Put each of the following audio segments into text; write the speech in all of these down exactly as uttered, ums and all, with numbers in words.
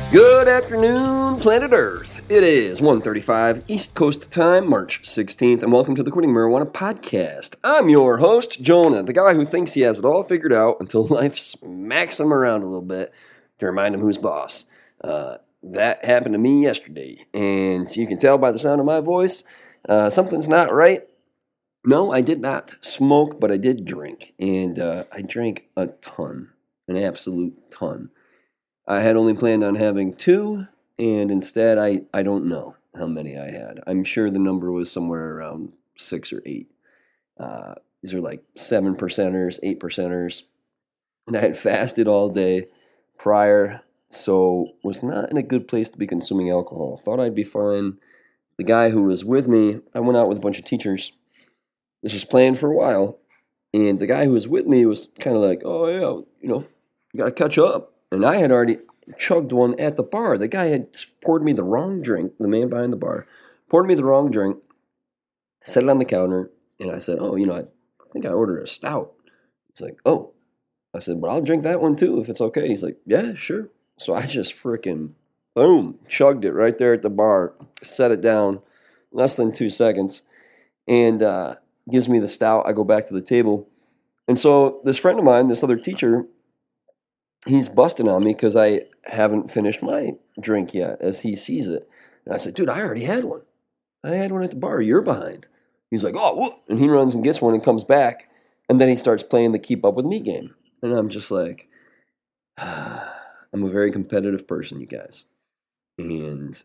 Good afternoon, planet Earth. It is one thirty-five East Coast time, March sixteenth, and welcome to the Quitting Marijuana Podcast. I'm your host, Jonah, the guy who thinks he has it all figured out until life smacks him around a little bit to remind him who's boss. Uh, that happened to me yesterday, and you can tell by the sound of my voice, uh, something's not right. No, I did not smoke, but I did drink, and uh, I drank a ton, an absolute ton. I had only planned on having two, and instead I, I don't know how many I had. I'm sure the number was somewhere around six or eight. Uh, these are like seven percenters, eight percenters. And I had fasted all day prior, so was not in a good place to be consuming alcohol. Thought I'd be fine. The guy who was with me, I went out with a bunch of teachers. This was planned for a while. And the guy who was with me was kind of like, oh yeah, you know, you got to catch up. And I had already chugged one at the bar. The guy had poured me the wrong drink, the man behind the bar, poured me the wrong drink, set it on the counter, and I said, oh, you know, I think I ordered a stout. He's like, oh. I said, but I'll drink that one too if it's okay. He's like, yeah, sure. So I just freaking, boom, chugged it right there at the bar, set it down, less than two seconds, and uh, gives me the stout. I go back to the table. And so this friend of mine, this other teacher, he's busting on me because I haven't finished my drink yet as he sees it. And I said, dude, I already had one. I had one at the bar. You're behind. He's like, oh, whoop. And he runs and gets one and comes back. And then he starts playing the keep up with me game. And I'm just like, ah, I'm a very competitive person, you guys. And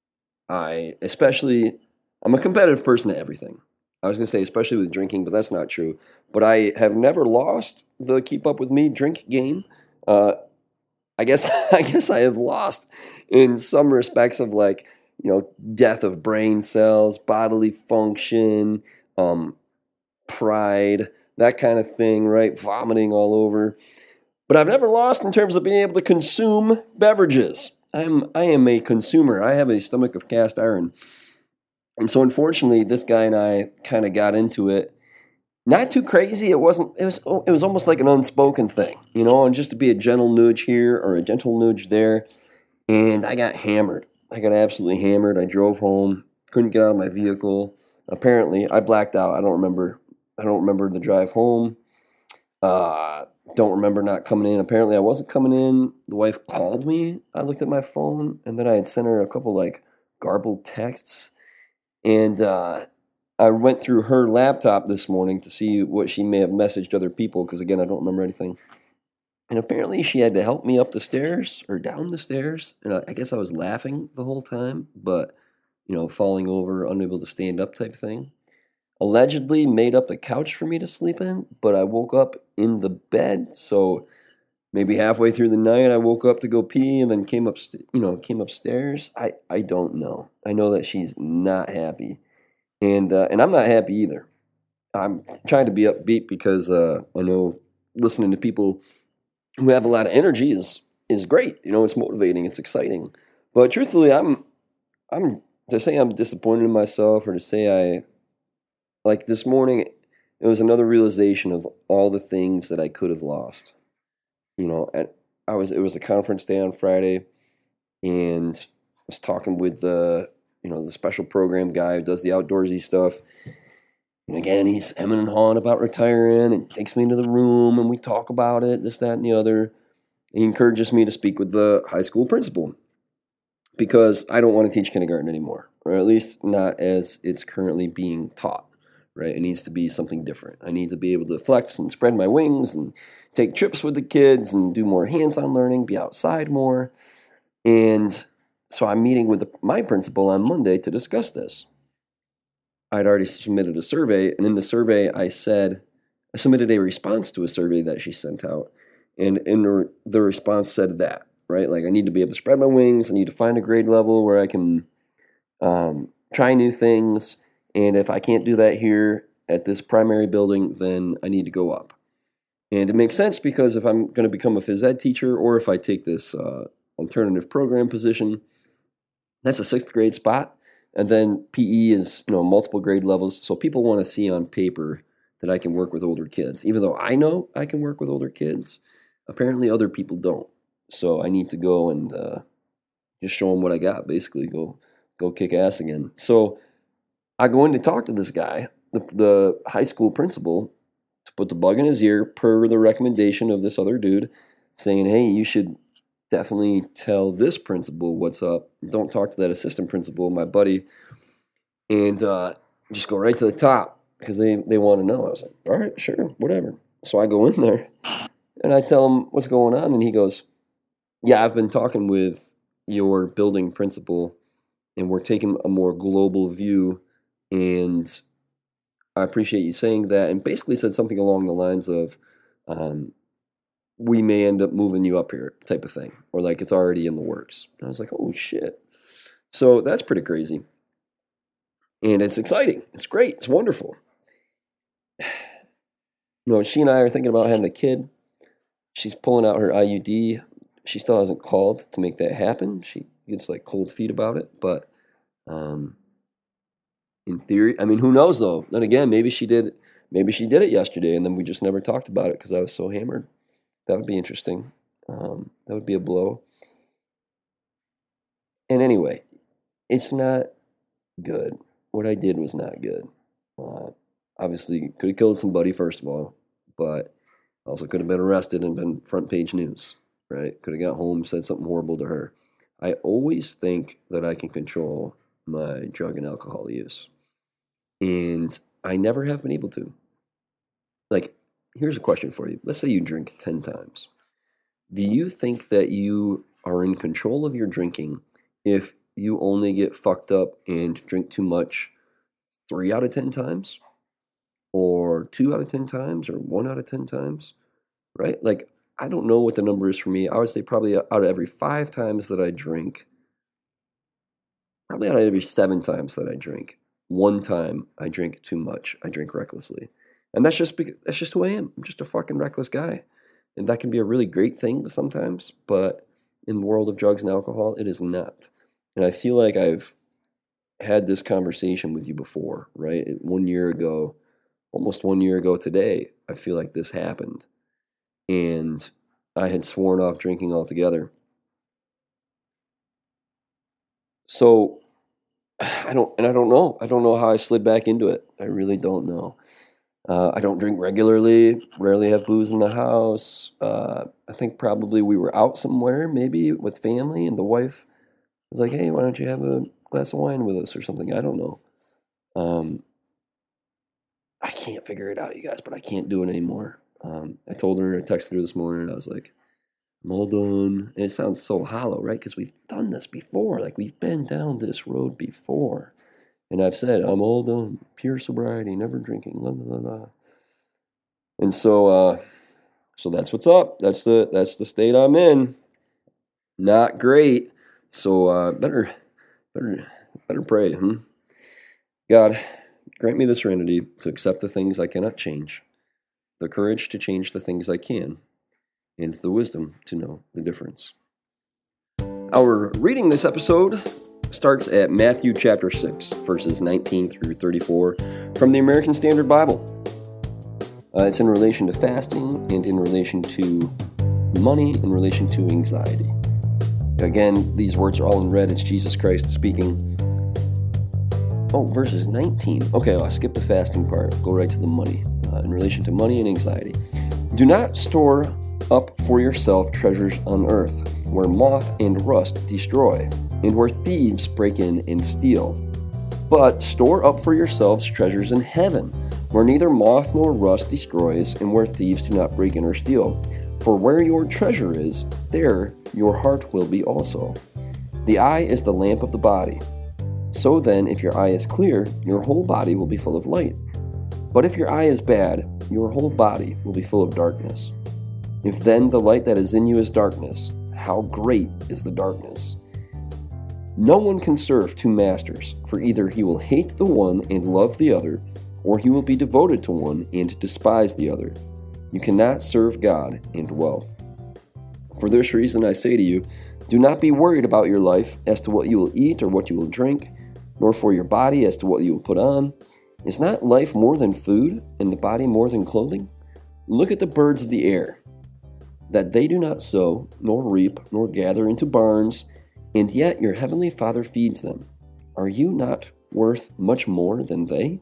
I especially, I'm a competitive person at everything. I was going to say especially with drinking, but that's not true. But I have never lost the keep up with me drink game. Uh, I guess I guess I have lost in some respects of like, you know, death of brain cells, bodily function, um, pride, that kind of thing, right? Vomiting all over. But I've never lost in terms of being able to consume beverages. I'm I am a consumer. I have a stomach of cast iron. And so unfortunately, this guy and I kind of got into it. Not too crazy. It wasn't. It was. It was almost like an unspoken thing, you know, and just to be a gentle nudge here or a gentle nudge there. And I got hammered. I got absolutely hammered. I drove home. Couldn't get out of my vehicle. Apparently, I blacked out. I don't remember. I don't remember the drive home. Uh, don't remember not coming in. Apparently, I wasn't coming in. The wife called me. I looked at my phone, and then I had sent her a couple like garbled texts, and. uh I went through her laptop this morning to see what she may have messaged other people because, again, I don't remember anything. And apparently she had to help me up the stairs or down the stairs. And I, I guess I was laughing the whole time, but, you know, falling over, unable to stand up type thing. Allegedly made up the couch for me to sleep in, but I woke up in the bed. So maybe halfway through the night I woke up to go pee and then came up, you know, came upstairs. I, I don't know. I know that she's not happy. And uh, and I'm not happy either. I'm trying to be upbeat because uh, I know listening to people who have a lot of energy is is great. You know, it's motivating, it's exciting. But truthfully, I'm I'm to say I'm disappointed in myself or to say I like this morning. It was another realization of all the things that I could have lost. You know, and I was it was a conference day on Friday, and I was talking with the. You know, the special program guy who does the outdoorsy stuff. And again, he's hemming and hawing about retiring and takes me into the room and we talk about it, this, that, and the other. He encourages me to speak with the high school principal because I don't want to teach kindergarten anymore, or at least not as it's currently being taught, right? It needs to be something different. I need to be able to flex and spread my wings and take trips with the kids and do more hands-on learning, be outside more. And so I'm meeting with the, my principal on Monday to discuss this. I'd already submitted a survey, and in the survey I said, I submitted a response to a survey that she sent out, and in the, the response said that, right? Like I need to be able to spread my wings, I need to find a grade level where I can um, try new things, and if I can't do that here at this primary building, then I need to go up. And it makes sense because if I'm going to become a phys ed teacher or if I take this uh, alternative program position, that's a sixth grade spot. And then P E is, you know, multiple grade levels. So people want to see on paper that I can work with older kids. Even though I know I can work with older kids, apparently other people don't. So I need to go and uh, just show them what I got, basically. Go go kick ass again. So I go in to talk to this guy, the, the high school principal, to put the bug in his ear per the recommendation of this other dude, saying, hey, you should definitely tell this principal what's up. Don't talk to that assistant principal, my buddy, and uh, just go right to the top because they, they want to know. I was like, all right, sure, whatever. So I go in there and I tell him what's going on, and he goes, yeah, I've been talking with your building principal, and we're taking a more global view, and I appreciate you saying that, and basically said something along the lines of, um, we may end up moving you up here type of thing, or like it's already in the works. And I was like, oh shit. So that's pretty crazy. And it's exciting. It's great. It's wonderful. You know, she and I are thinking about having a kid. She's pulling out her I U D. She still hasn't called to make that happen. She gets like cold feet about it. But um, in theory, I mean, who knows though? Then again, maybe she did. Maybe she did it yesterday, and then we just never talked about it because I was so hammered. That would be interesting. Um, that would be a blow. And anyway, it's not good. What I did was not good. Uh, obviously, could have killed somebody, first of all, but also could have been arrested and been front page news, right? Could have got home, said something horrible to her. I always think that I can control my drug and alcohol use. And I never have been able to. Like, here's a question for you. Let's say you drink ten times. Do you think that you are in control of your drinking if you only get fucked up and drink too much three out of ten times? Or two out of ten times? Or one out of ten times? Right? Like, I don't know what the number is for me. I would say probably out of every five times that I drink, probably out of every seven times that I drink, one time I drink too much. I drink recklessly. And that's just because, that's just who I am. I'm just a fucking reckless guy. And that can be a really great thing sometimes, but in the world of drugs and alcohol, it is not. And I feel like I've had this conversation with you before, right? One year ago, almost one year ago today, I feel like this happened. And I had sworn off drinking altogether. So I don't, and I don't know. I don't know how I slid back into it. I really don't know. Uh, I don't drink regularly, rarely have booze in the house. Uh, I think probably we were out somewhere, maybe with family, and the wife was like, hey, why don't you have a glass of wine with us or something? I don't know. Um, I can't figure it out, you guys, but I can't do it anymore. Um, I told her, I texted her this morning, and I was like, I'm all done. And it sounds so hollow, right? Because we've done this before. Like, we've been down this road before. And I've said, I'm all done. Pure sobriety, never drinking, la, la, la, la. And so, uh, so that's what's up. That's the that's the state I'm in. Not great. So, uh, better, better, better pray, hmm? God, grant me the serenity to accept the things I cannot change, the courage to change the things I can, and the wisdom to know the difference. Our reading this episode starts at Matthew chapter six, verses nineteen through thirty-four from the American Standard Bible. Uh, it's in relation to fasting and in relation to money, in relation to anxiety. Again, these words are all in red. It's Jesus Christ speaking. Oh, verses nineteen. Okay, well, I skipped the fasting part. Go right to the money. Uh, in relation to money and anxiety. Do not store up for yourself treasures on earth, where moth and rust destroy, and where thieves break in and steal. But store up for yourselves treasures in heaven, where neither moth nor rust destroys, and where thieves do not break in or steal. For where your treasure is, there your heart will be also. The eye is the lamp of the body. So then, if your eye is clear, your whole body will be full of light. But if your eye is bad, your whole body will be full of darkness. If then the light that is in you is darkness, how great is the darkness? No one can serve two masters, for either he will hate the one and love the other, or he will be devoted to one and despise the other. You cannot serve God and wealth. For this reason I say to you, do not be worried about your life as to what you will eat or what you will drink, nor for your body as to what you will put on. Is not life more than food, and the body more than clothing? Look at the birds of the air, that they do not sow, nor reap, nor gather into barns, and yet your heavenly Father feeds them. Are you not worth much more than they?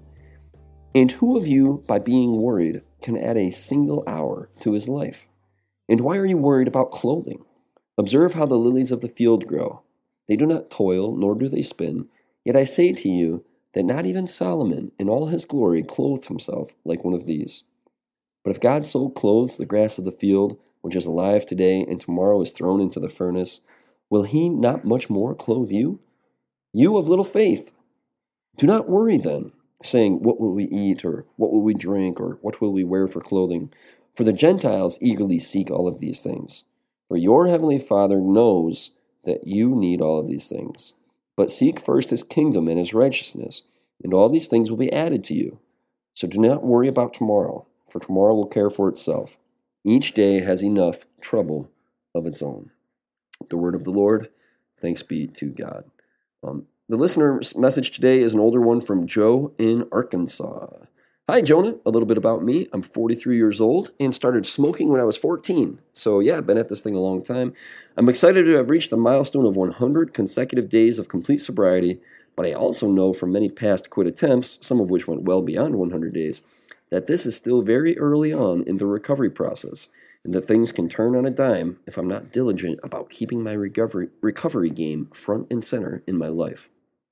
And who of you, by being worried, can add a single hour to his life? And why are you worried about clothing? Observe how the lilies of the field grow. They do not toil, nor do they spin. Yet I say to you that not even Solomon in all his glory clothed himself like one of these. But if God so clothes the grass of the field, which is alive today and tomorrow is thrown into the furnace, will he not much more clothe you? You of little faith. Do not worry then, saying, what will we eat, or what will we drink, or what will we wear for clothing? For the Gentiles eagerly seek all of these things. For your heavenly Father knows that you need all of these things. But seek first his kingdom and his righteousness, and all these things will be added to you. So do not worry about tomorrow, for tomorrow will care for itself. Each day has enough trouble of its own. The word of the Lord. Thanks be to God. Um, the listener's message today is an older one from Joe in Arkansas. Hi, Jonah. A little bit about me. I'm forty-three years old and started smoking when I was fourteen. So yeah, I've been at this thing a long time. I'm excited to have reached the milestone of one hundred consecutive days of complete sobriety, but I also know from many past quit attempts, some of which went well beyond one hundred days, that this is still very early on in the recovery process, and that things can turn on a dime if I'm not diligent about keeping my recovery, recovery game front and center in my life.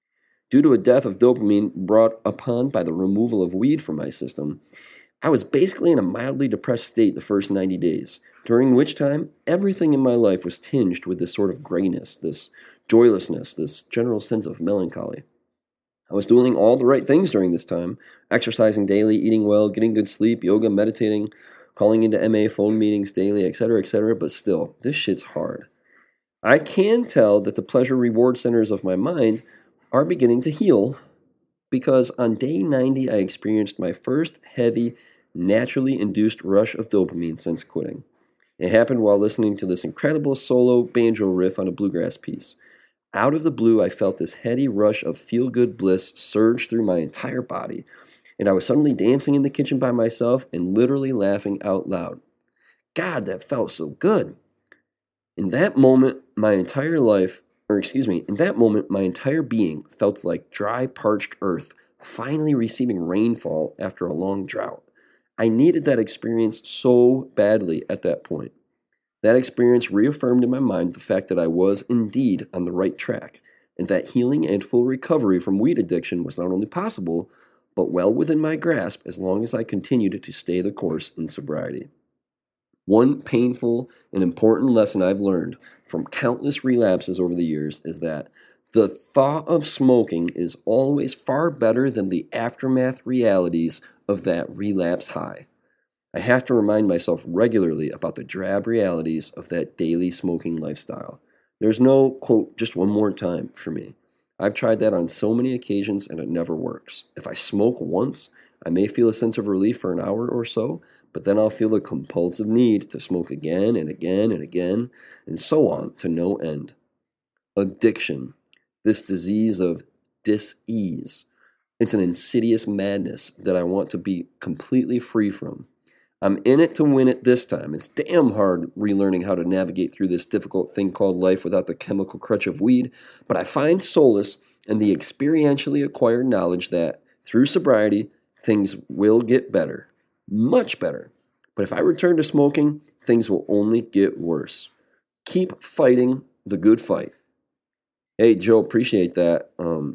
Due to a death of dopamine brought upon by the removal of weed from my system, I was basically in a mildly depressed state the first ninety days, during which time everything in my life was tinged with this sort of grayness, this joylessness, this general sense of melancholy. I was doing all the right things during this time, exercising daily, eating well, getting good sleep, yoga, meditating, calling into M A phone meetings daily, et cetera, et cetera, but still, this shit's hard. I can tell that the pleasure reward centers of my mind are beginning to heal, because on day ninety I experienced my first heavy, naturally induced rush of dopamine since quitting. It happened while listening to this incredible solo banjo riff on a bluegrass piece. Out of the blue, I felt this heady rush of feel-good bliss surge through my entire body, and I was suddenly dancing in the kitchen by myself and literally laughing out loud. God, that felt so good. In that moment, my entire life Or excuse me, in that moment, my entire being felt like dry, parched earth finally receiving rainfall after a long drought. I needed that experience so badly at that point. That experience reaffirmed in my mind the fact that I was indeed on the right track, and that healing and full recovery from weed addiction was not only possible, but well within my grasp as long as I continued to stay the course in sobriety. One painful and important lesson I've learned from countless relapses over the years is that the thought of smoking is always far better than the aftermath realities of that relapse high. I have to remind myself regularly about the drab realities of that daily smoking lifestyle. There's no, quote, just one more time for me. I've tried that on so many occasions and it never works. If I smoke once, I may feel a sense of relief for an hour or so, but then I'll feel a compulsive need to smoke again and again and again, and so on to no end. Addiction, this disease of dis-ease, it's an insidious madness that I want to be completely free from. I'm in it to win it this time. It's damn hard relearning how to navigate through this difficult thing called life without the chemical crutch of weed, but I find solace in the experientially acquired knowledge that, through sobriety, things will get better. Much better. But if I return to smoking, things will only get worse. Keep fighting the good fight. Hey, Joe, appreciate that. Um,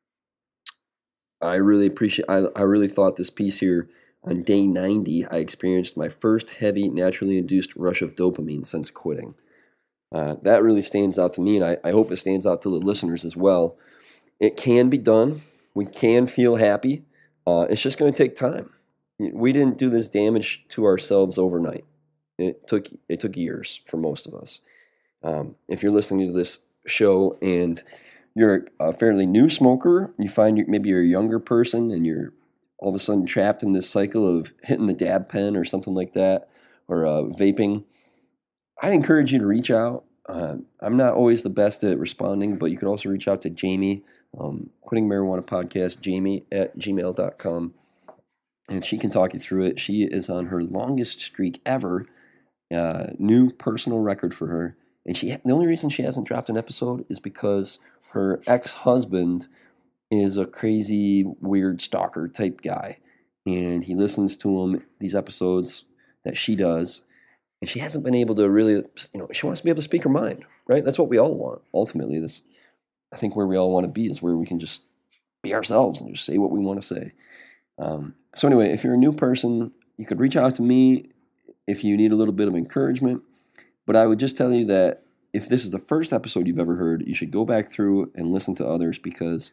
I really appreciate, I, I really thought this piece here, on day ninety, I experienced my first heavy, naturally induced rush of dopamine since quitting. Uh, that really stands out to me, and I, I hope it stands out to the listeners as well. It can be done. We can feel happy. Uh, it's just going to take time. We didn't do this damage to ourselves overnight. It took it took years for most of us. Um, if you're listening to this show and you're a fairly new smoker, you find you, maybe you're a younger person and you're all of a sudden trapped in this cycle of hitting the dab pen or something like that, or uh, vaping, I'd encourage you to reach out. Uh, I'm not always the best at responding, but you could also reach out to Jamie, um, Quitting Marijuana Podcast, Jamie at gmail dot com. And she can talk you through it. She is on her longest streak ever, uh, new personal record for her, And she the only reason she hasn't dropped an episode is because her ex-husband is a crazy, weird stalker type guy. And he listens to him, these episodes that she does, and she hasn't been able to really, you know, she wants to be able to speak her mind, right? That's what we all want. Ultimately, this, I think where we all want to be is where we can just be ourselves and just say what we want to say. Um, so anyway, if you're a new person, you could reach out to me if you need a little bit of encouragement. But I would just tell you that if this is the first episode you've ever heard, you should go back through and listen to others because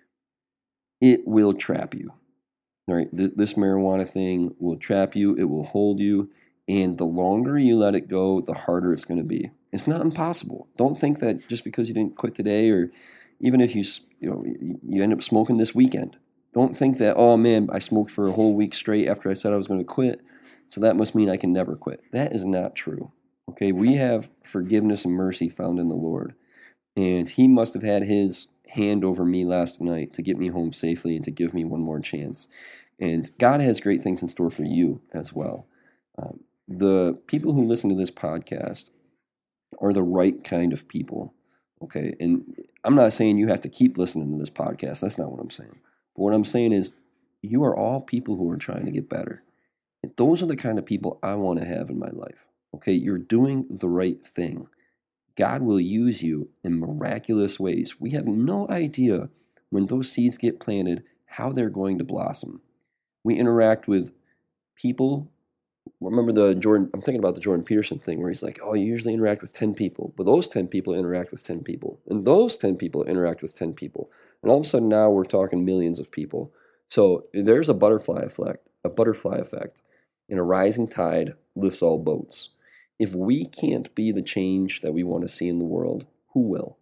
it will trap you. All right, Th- this marijuana thing will trap you. It will hold you. And the longer you let it go, the harder it's going to be. It's not impossible. Don't think that just because you didn't quit today, or even if you you know you end up smoking this weekend, don't think that, oh man, I smoked for a whole week straight after I said I was going to quit, so that must mean I can never quit. That is not true. Okay, we have forgiveness and mercy found in the Lord. And he must have had his hand over me last night to get me home safely and to give me one more chance. And God has great things in store for you as well. Um, the people who listen to this podcast are the right kind of people. Okay, and I'm not saying you have to keep listening to this podcast. That's not what I'm saying. But what I'm saying is you are all people who are trying to get better. And those are the kind of people I want to have in my life. Okay, you're doing the right thing. God will use you in miraculous ways. We have no idea when those seeds get planted how they're going to blossom. We interact with people. Remember the Jordan, I'm thinking about the Jordan Peterson thing where he's like, oh, you usually interact with ten people, but those ten people interact with ten people, and those ten people interact with ten people. And all of a sudden now we're talking millions of people. So there's a butterfly effect, a butterfly effect, and a rising tide lifts all boats. If we can't be the change that we want to see in the world, who will?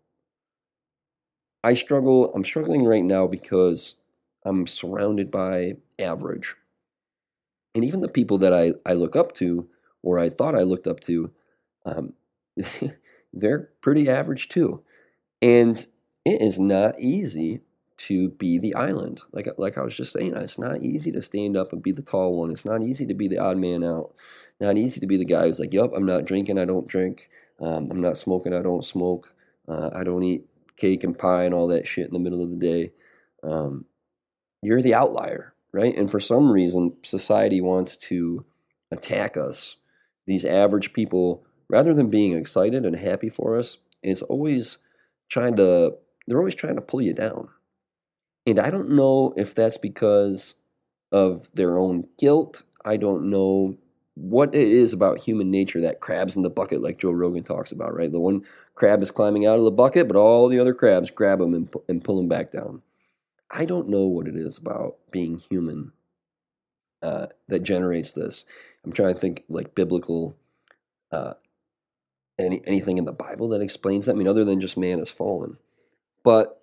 I struggle, I'm struggling right now because I'm surrounded by average. And even the people that I, I look up to, or I thought I looked up to, um, they're pretty average too. And it is not easy to be the island. Like, like I was just saying, it's not easy to stand up and be the tall one. It's not easy to be the odd man out. Not easy to be the guy who's like, yep, I'm not drinking, I don't drink. Um, I'm not smoking, I don't smoke. Uh, I don't eat cake and pie and all that shit in the middle of the day. Um, you're the outlier, right? And for some reason, society wants to attack us. These average people, rather than being excited and happy for us, it's always trying to, they're always trying to pull you down. And I don't know if that's because of their own guilt. I don't know what it is about human nature that crabs in the bucket, like Joe Rogan talks about, right? The one crab is climbing out of the bucket, but all the other crabs grab him and, and pull him back down. I don't know what it is about being human uh, that generates this. I'm trying to think like biblical, uh, any anything in the Bible that explains that. I mean, other than just man is fallen. But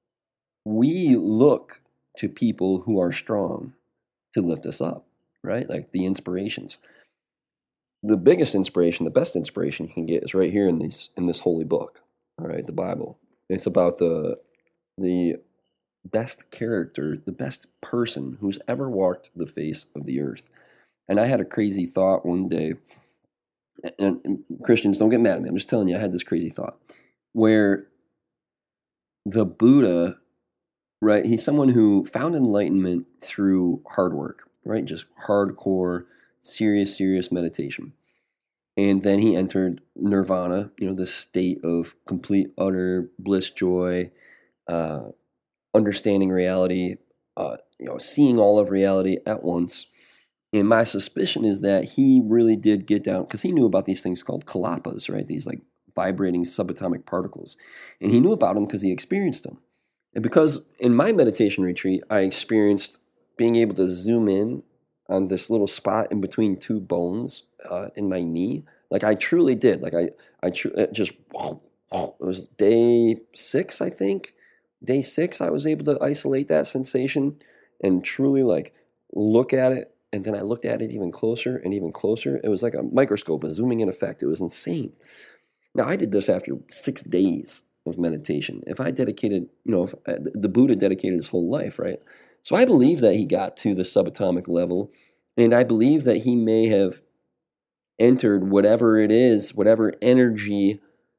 we look to people who are strong to lift us up, right? Like the inspirations. The biggest inspiration, the best inspiration you can get is right here in these in this holy book, all right, the Bible. It's about the the best character, the best person who's ever walked the face of the earth. And I had a crazy thought one day, and, and Christians, don't get mad at me. I'm just telling you, I had this crazy thought where the Buddha, right, he's someone who found enlightenment through hard work, right? Just hardcore, serious, serious meditation. And then he entered nirvana, you know, this state of complete, utter bliss, joy, uh, understanding reality, uh, you know, seeing all of reality at once. And my suspicion is that he really did get down, because he knew about these things called kalapas, right? These like vibrating subatomic particles. And he knew about them because he experienced them. And because in my meditation retreat, I experienced being able to zoom in on this little spot in between two bones uh, in my knee. Like I truly did. Like I, I tr- it just, it was day six, I think. Day six, I was able to isolate that sensation and truly like look at it. And then I looked at it even closer and even closer. It was like a microscope, a zooming in effect. It was insane. Now, I did this after six days of meditation. If I dedicated, you know, if the Buddha dedicated his whole life, right? So I believe that he got to the subatomic level, and I believe that he may have entered whatever it is, whatever energy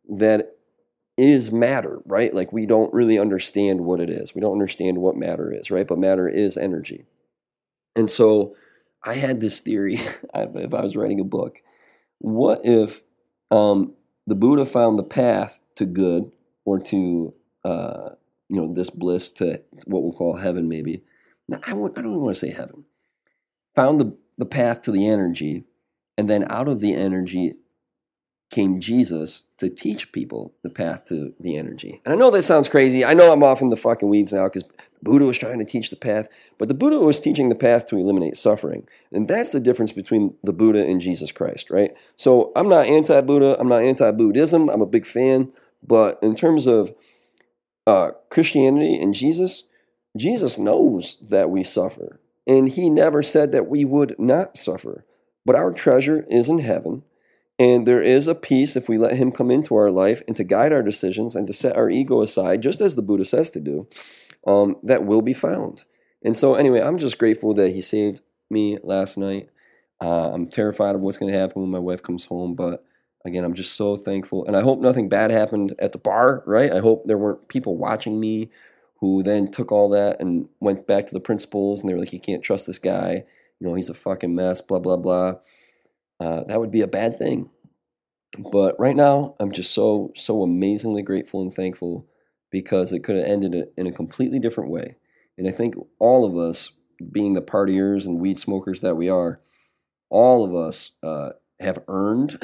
that is matter, right? Like we don't really understand what it is. We don't understand what matter is, right? But matter is energy. And so I had this theory, if I was writing a book, what if um, the Buddha found the path to good or to, uh, you know, this bliss, to what we'll call heaven maybe. Now, I, w- I don't even want to say heaven. Found the, the path to the energy, and then out of the energy came Jesus to teach people the path to the energy. And I know that sounds crazy. I know I'm off in the fucking weeds now because Buddha was trying to teach the path, but the Buddha was teaching the path to eliminate suffering. And that's the difference between the Buddha and Jesus Christ, right? So I'm not anti-Buddha. I'm not anti-Buddhism. I'm a big fan. But in terms of uh, Christianity and Jesus, Jesus knows that we suffer. And he never said that we would not suffer. But our treasure is in heaven. And there is a peace if we let him come into our life and to guide our decisions and to set our ego aside, just as the Buddha says to do, um, that will be found. And so anyway, I'm just grateful that he saved me last night. Uh, I'm terrified of what's going to happen when my wife comes home. But again, I'm just so thankful. And I hope nothing bad happened at the bar, right? I hope there weren't people watching me who then took all that and went back to the principals and they were like, you can't trust this guy. You know, he's a fucking mess, blah, blah, blah. Uh, that would be a bad thing. But right now, I'm just so, so amazingly grateful and thankful because it could have ended in a completely different way. And I think all of us, being the partiers and weed smokers that we are, all of us uh, have earned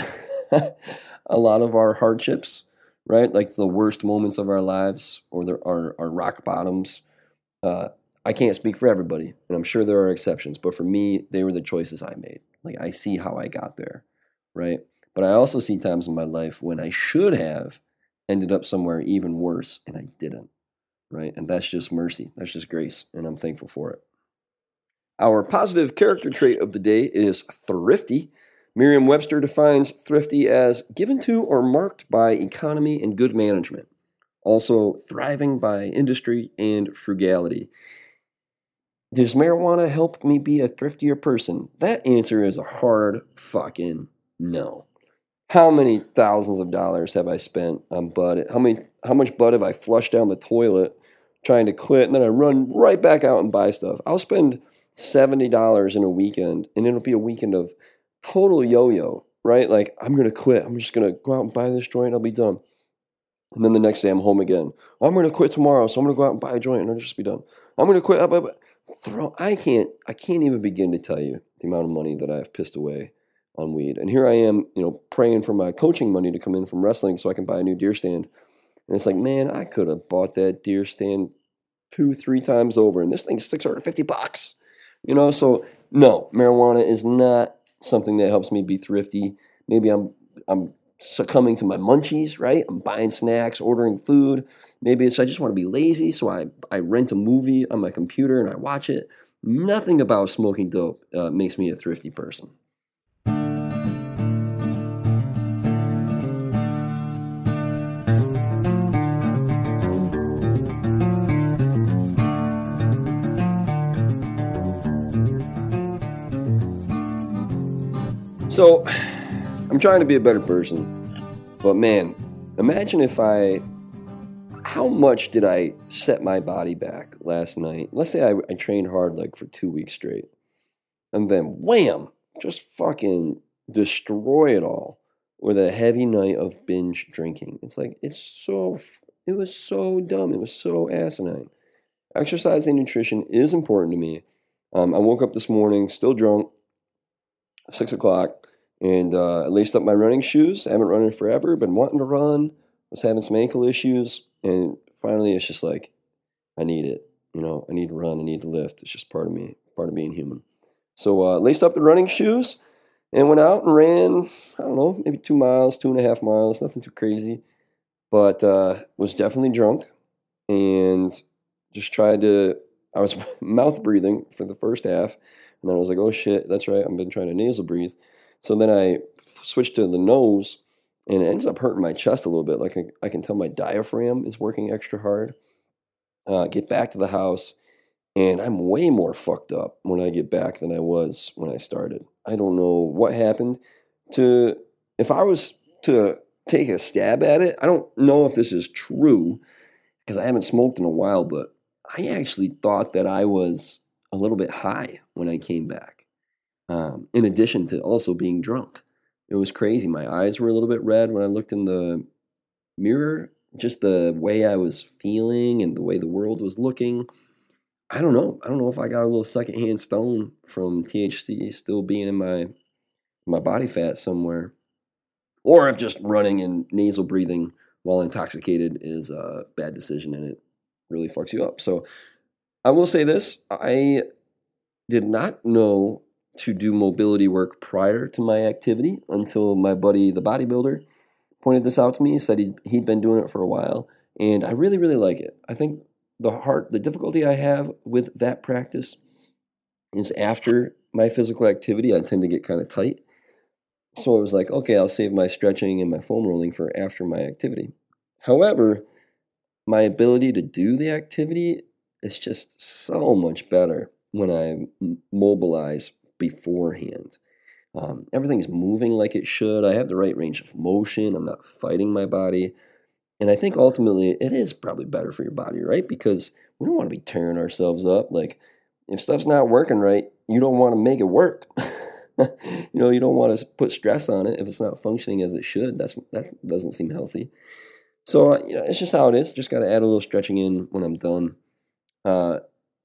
a lot of our hardships, right? Like the worst moments of our lives or the, our, our rock bottoms. Uh, I can't speak for everybody, and I'm sure there are exceptions, but for me, they were the choices I made. Like I see how I got there, right? But I also see times in my life when I should have ended up somewhere even worse, and I didn't, right? And that's just mercy. That's just grace, and I'm thankful for it. Our positive character trait of the day is thrifty. Merriam-Webster defines thrifty as given to or marked by economy and good management. Also, thriving by industry and frugality. Does marijuana help me be a thriftier person? That answer is a hard fucking no. How many thousands of dollars have I spent on bud? How many? How much bud have I flushed down the toilet trying to quit, and then I run right back out and buy stuff? I'll spend seventy dollars in a weekend, and it'll be a weekend of total yo-yo, right? Like, I'm going to quit. I'm just going to go out and buy this joint. I'll be done. And then the next day I'm home again. Well, I'm going to quit tomorrow, so I'm going to go out and buy a joint, and I'll just be done. I'm going to quit. Throw. I can't. I can't even begin to tell you the amount of money that I've pissed away on weed. And here I am, you know, praying for my coaching money to come in from wrestling so I can buy a new deer stand. And it's like, man, I could have bought that deer stand two, three times over, and this thing's six hundred fifty bucks. You know, so no, marijuana is not something that helps me be thrifty. Maybe I'm I'm succumbing to my munchies, right? I'm buying snacks, ordering food. Maybe it's I just want to be lazy, so I, I rent a movie on my computer and I watch it. Nothing about smoking dope uh, makes me a thrifty person. So, I'm trying to be a better person, but man, imagine if I, how much did I set my body back last night? Let's say I, I trained hard like for two weeks straight, and then wham, just fucking destroy it all with a heavy night of binge drinking. It's like, it's so, it was so dumb. It was so asinine. Exercise and nutrition is important to me. Um, I woke up this morning still drunk, six o'clock. And uh, I laced up my running shoes. I haven't run in forever, been wanting to run. Was having some ankle issues. And finally, it's just like, I need it. You know, I need to run. I need to lift. It's just part of me, part of being human. So uh, laced up the running shoes and went out and ran, I don't know, maybe two miles, two and a half miles. Nothing too crazy. But uh, was definitely drunk and just tried to, I was mouth breathing for the first half. And then I was like, oh shit, that's right. I've been trying to nasal breathe. So then I switched to the nose, and it ends up hurting my chest a little bit. Like I, I can tell my diaphragm is working extra hard. Uh, get back to the house, and I'm way more fucked up when I get back than I was when I started. I don't know what happened. To if I was to take a stab at it. I don't know if this is true because I haven't smoked in a while, but I actually thought that I was a little bit high when I came back, um, in addition to also being drunk. It was crazy. My eyes were a little bit red when I looked in the mirror, just the way I was feeling and the way the world was looking. I don't know. I don't know if I got a little secondhand stone from T H C still being in my my body fat somewhere, or if just running and nasal breathing while intoxicated is a bad decision and it really fucks you up. So I will say this: I did not know to do mobility work prior to my activity until my buddy, the bodybuilder, pointed this out to me. He said he'd, he'd been doing it for a while, and I really, really like it. I think the hard, the difficulty I have with that practice is after my physical activity, I tend to get kind of tight. So I was like, okay, I'll save my stretching and my foam rolling for after my activity. However, my ability to do the activity is just so much better when I mobilize beforehand. Um, everything's moving like it should. I have the right range of motion. I'm not fighting my body. And I think ultimately it is probably better for your body, right? Because we don't want to be tearing ourselves up. Like, if stuff's not working right, you don't want to make it work. you know, you don't want to put stress on it if it's not functioning as it should. That's that doesn't seem healthy. So, uh, you know, it's just how it is. Just got to add a little stretching in when I'm done. Uh,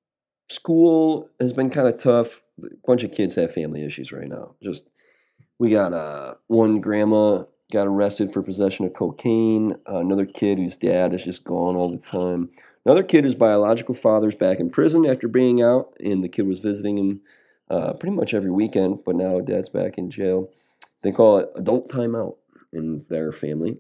school has been kind of tough. A bunch of kids have family issues right now. Just we got uh, one grandma got arrested for possession of cocaine. Uh, another kid whose dad is just gone all the time. Another kid whose biological father's back in prison after being out, and the kid was visiting him uh, pretty much every weekend, but now dad's back in jail. They call it adult timeout in their family.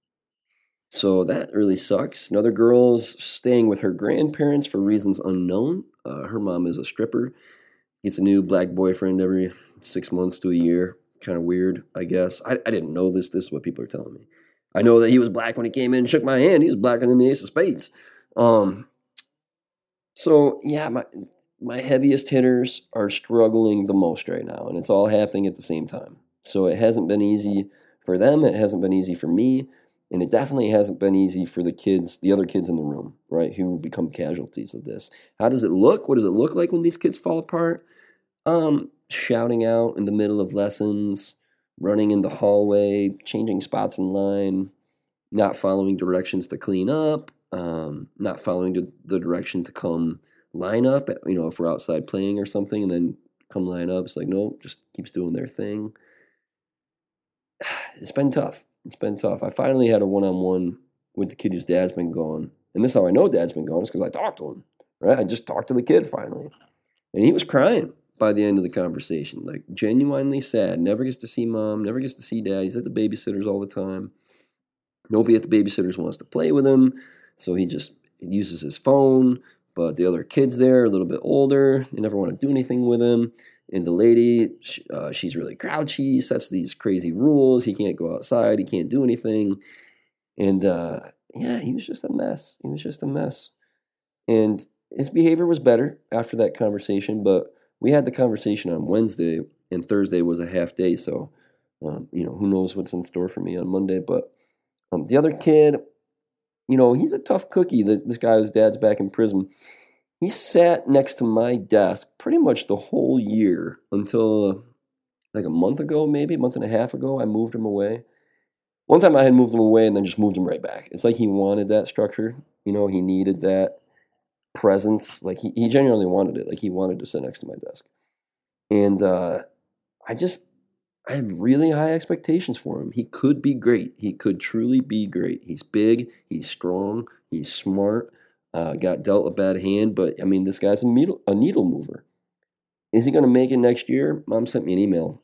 So that really sucks. Another girl's staying with her grandparents for reasons unknown. Uh, her mom is a stripper. Gets a new black boyfriend every six months to a year. Kind of weird, I guess. I, I didn't know this. This is what people are telling me. I know that he was black when he came in and shook my hand. He was blacker than the ace of spades. Um, so, yeah, my my heaviest hitters are struggling the most right now, and it's all happening at the same time. So it hasn't been easy for them. It hasn't been easy for me. And it definitely hasn't been easy for the kids, the other kids in the room, right, who become casualties of this. How does it look? What does it look like when these kids fall apart? Um, shouting out in the middle of lessons, running in the hallway, changing spots in line, not following directions to clean up, um, not following the, the direction to come line up, you know, if we're outside playing or something, and then come line up. It's like, no, just keeps doing their thing. It's been tough. It's been tough. I finally had a one-on-one with the kid whose dad's been gone. And this is how I know dad's been gone, is because I talked to him, right? I just talked to the kid finally. And he was crying by the end of the conversation, like genuinely sad. Never gets to see mom, never gets to see dad. He's at the babysitter's all the time. Nobody at the babysitter's wants to play with him, so he just uses his phone. But the other kids there are a little bit older. They never want to do anything with him. And the lady, she, uh, she's really grouchy, sets these crazy rules. He can't go outside. He can't do anything. And uh, yeah, he was just a mess. He was just a mess. And his behavior was better after that conversation, but we had the conversation on Wednesday, and Thursday was a half day. So, um, you know, who knows what's in store for me on Monday. But um, the other kid, you know, he's a tough cookie. The, this guy whose dad's back in prison. He sat next to my desk pretty much the whole year until uh, like a month ago, maybe a month and a half ago. I moved him away. One time I had moved him away and then just moved him right back. It's like he wanted that structure. You know, he needed that presence. Like he, he genuinely wanted it. Like he wanted to sit next to my desk. And uh, I just, I have really high expectations for him. He could be great. He could truly be great. He's big. He's strong. He's smart. Uh, got dealt a bad hand, but I mean, this guy's a needle, a needle mover. Is he going to make it next year? Mom sent me an email,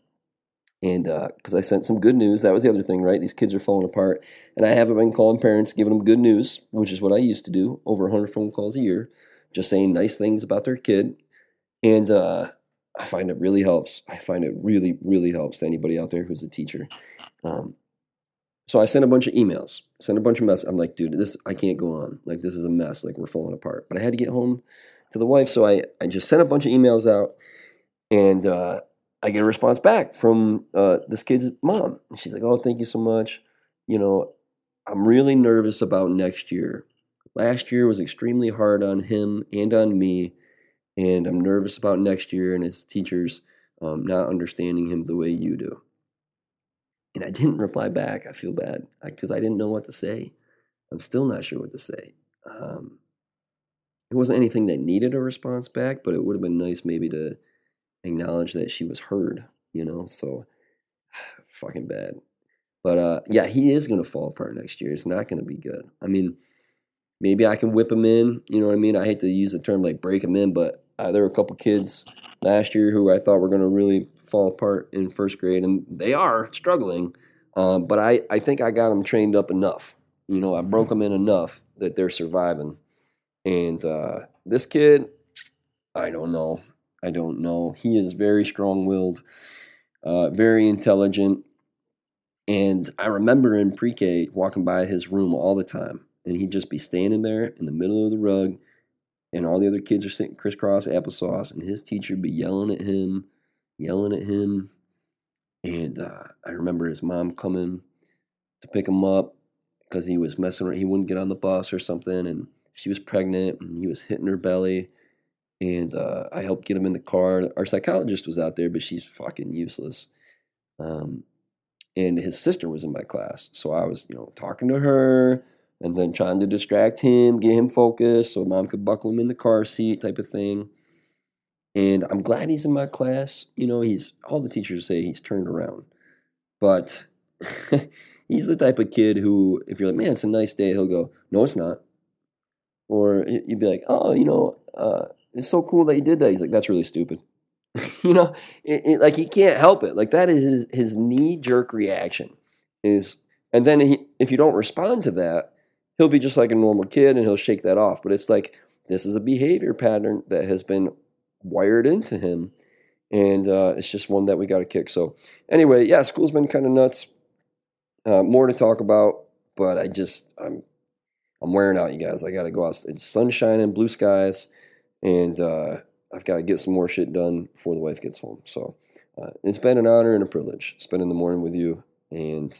and because uh, I sent some good news. That was the other thing, right? These kids are falling apart, and I haven't been calling parents, giving them good news, which is what I used to do, over one hundred phone calls a year, just saying nice things about their kid, and uh, I find it really helps. I find it really, really helps to anybody out there who's a teacher. Um, So I sent a bunch of emails, sent a bunch of messages. I'm like, dude, this I can't go on. Like, this is a mess. Like, we're falling apart. But I had to get home to the wife, so I, I just sent a bunch of emails out, and uh, I get a response back from uh, this kid's mom. And she's like, oh, thank you so much. you know, I'm really nervous about next year. Last year was extremely hard on him and on me, and I'm nervous about next year and his teachers um, not understanding him the way you do. And I didn't reply back. I feel bad because I, I didn't know what to say. I'm still not sure what to say. Um, it wasn't anything that needed a response back, but it would have been nice maybe to acknowledge that she was heard, you know? So, fucking bad. But uh, yeah, he is going to fall apart next year. It's not going to be good. I mean, maybe I can whip him in. You know what I mean? I hate to use the term like break him in, but uh, there were a couple kids last year who I thought were going to really fall apart in first grade, and they are struggling. Um, but I, I think I got them trained up enough. You know, I broke them in enough that they're surviving. And uh, this kid, I don't know. I don't know. He is very strong-willed, uh, very intelligent. And I remember in pre-K walking by his room all the time, and he'd just be standing there in the middle of the rug, and all the other kids are sitting crisscross applesauce, and his teacher would be yelling at him, yelling at him. And uh, I remember his mom coming to pick him up because he was messing around. He wouldn't get on the bus or something, and she was pregnant, and he was hitting her belly. And uh, I helped get him in the car. Our psychologist was out there, but she's fucking useless. Um, and his sister was in my class, so I was, you know, talking to her and then trying to distract him, get him focused so mom could buckle him in the car seat type of thing. And I'm glad he's in my class. You know, he's all the teachers say he's turned around. But he's the type of kid who, if you're like, man, it's a nice day, he'll go, no, it's not. Or you'd be like, oh, you know, uh, it's so cool that you did that. He's like, that's really stupid. you know, it, it, like he can't help it. Like that is his, his knee-jerk reaction. Is and then he, if you don't respond to that, he'll be just like a normal kid and he'll shake that off. But it's like this is a behavior pattern that has been wired into him, and uh, it's just one that we got to kick. So anyway, yeah, school's been kind of nuts. Uh, more to talk about, but I just I'm I'm wearing out, you guys. I got to go out. It's sun shining, blue skies, and uh, I've got to get some more shit done before the wife gets home. So uh, it's been an honor and a privilege spending the morning with you, and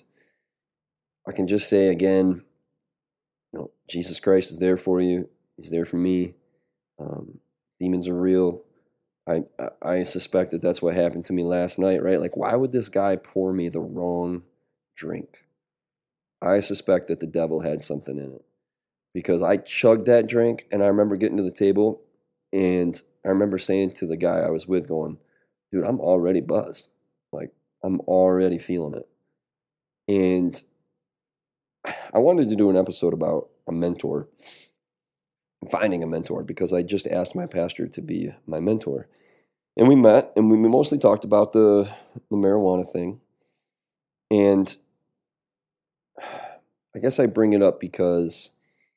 I can just say again, you know, Jesus Christ is there for you. He's there for me. Um, demons are real. I, I I suspect that that's what happened to me last night, right? Like, why would this guy pour me the wrong drink? I suspect that the devil had something in it because I chugged that drink, and I remember getting to the table, and I remember saying to the guy I was with, going, dude, I'm already buzzed. Like, I'm already feeling it. And I wanted to do an episode about a mentor, finding a mentor, because I just asked my pastor to be my mentor. And we met, and we mostly talked about the, the marijuana thing. And I guess I bring it up because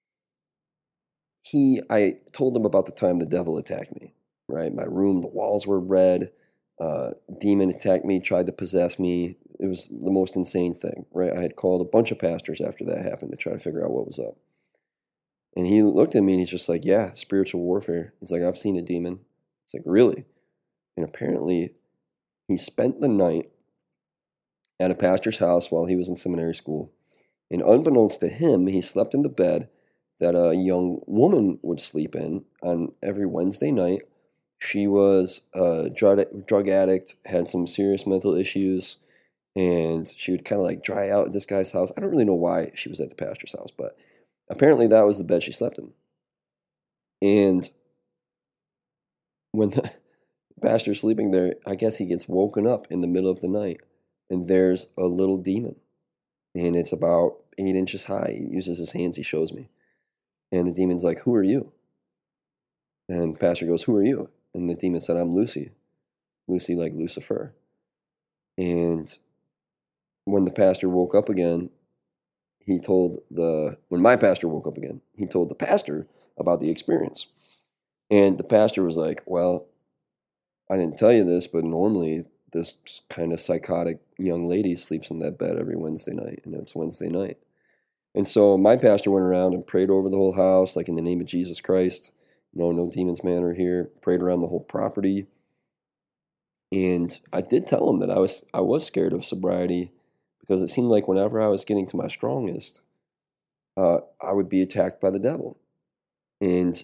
he, I told him about the time the devil attacked me, right? My room, the walls were red. Uh, demon attacked me, tried to possess me. It was the most insane thing, right? I had called a bunch of pastors after that happened to try to figure out what was up. And he looked at me and he's just like, yeah, spiritual warfare. He's like, I've seen a demon. It's like, really? And apparently he spent the night at a pastor's house while he was in seminary school. And unbeknownst to him, he slept in the bed that a young woman would sleep in on every Wednesday night. She was a drug, drug addict, had some serious mental issues, and she would kind of like dry out at this guy's house. I don't really know why she was at the pastor's house, but apparently that was the bed she slept in. And when the pastor's sleeping there, I guess he gets woken up in the middle of the night, and there's a little demon. And it's about eight inches high. He uses his hands, he shows me. And the demon's like, who are you? And the pastor goes, who are you? And the demon said, I'm Lucy. Lucy like Lucifer. And when the pastor woke up again, he told the, when my pastor woke up again, he told the pastor about the experience. And the pastor was like, well, I didn't tell you this, but normally this kind of psychotic young lady sleeps in that bed every Wednesday night, and it's Wednesday night. And so my pastor went around and prayed over the whole house, like in the name of Jesus Christ. No, no demons, man, are here. Prayed around the whole property. And I did tell him that I was I was scared of sobriety because it seemed like whenever I was getting to my strongest, uh, I would be attacked by the devil. And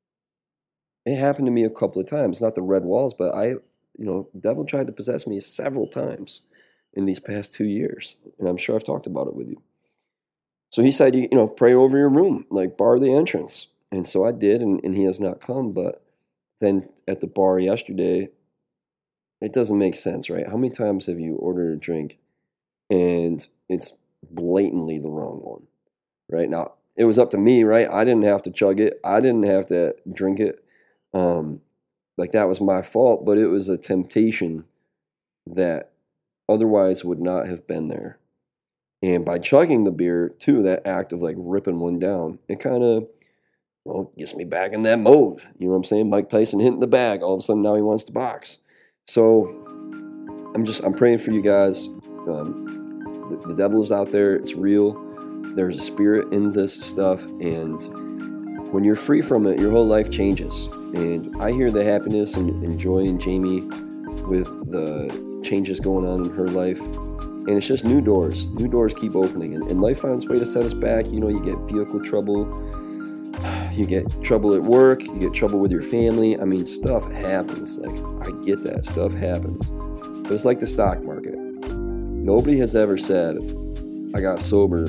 it happened to me a couple of times, not the red walls, but I, you know, the devil tried to possess me several times in these past two years. And I'm sure I've talked about it with you. So he said, you know, pray over your room, like bar the entrance. And so I did, and, and he has not come. But then at the bar yesterday, it doesn't make sense, right? How many times have you ordered a drink and it's blatantly the wrong one, right? Now, it was up to me, right? I didn't have to chug it. I didn't have to drink it. Um, like that was my fault, but it was a temptation that otherwise would not have been there. And by chugging the beer, too, that act of like ripping one down, it kind of, well, gets me back in that mode. You know what I'm saying? Mike Tyson hitting the bag. All of a sudden now he wants to box. So I'm just, I'm praying for you guys. Um, the, the devil is out there. It's real. There's a spirit in this stuff. And when you're free from it, your whole life changes. And I hear the happiness and, and joy in Jamie with the changes going on in her life. And it's just new doors. New doors keep opening. And, and life finds a way to set us back. You know, you get vehicle trouble. You get trouble at work. You get trouble with your family. I mean, stuff happens. Like, I get that. Stuff happens. But it's like the stock market. Nobody has ever said, I got sober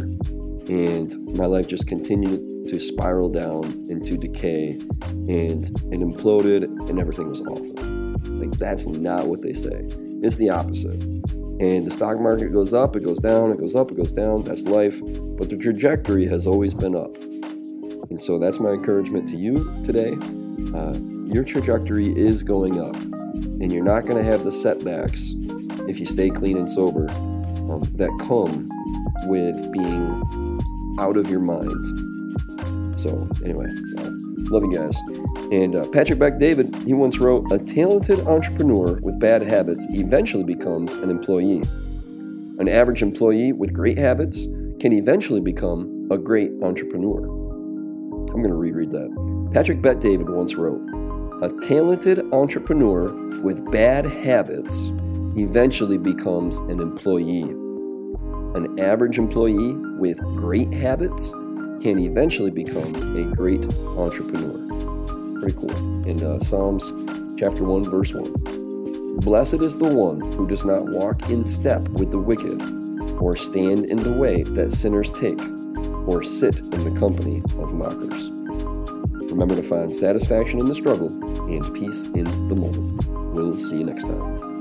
and my life just continued to spiral down into decay and it imploded and everything was awful. Like, that's not what they say. It's the opposite. And the stock market goes up, it goes down, it goes up, it goes down. That's life. But the trajectory has always been up. And so that's my encouragement to you today. Uh, your trajectory is going up. And you're not going to have the setbacks if you stay clean and sober um, that come with being out of your mind. So anyway, uh, love you guys. And uh, Patrick Bet-David, he once wrote, a talented entrepreneur with bad habits eventually becomes an employee. An average employee with great habits can eventually become a great entrepreneur. I'm going to reread that. Patrick Bet-David once wrote, a talented entrepreneur with bad habits eventually becomes an employee. An average employee with great habits can eventually become a great entrepreneur. Pretty cool. In uh, Psalms chapter one, verse one. Blessed is the one who does not walk in step with the wicked, or stand in the way that sinners take, or sit in the company of mockers. Remember to find satisfaction in the struggle and peace in the moment. We'll see you next time.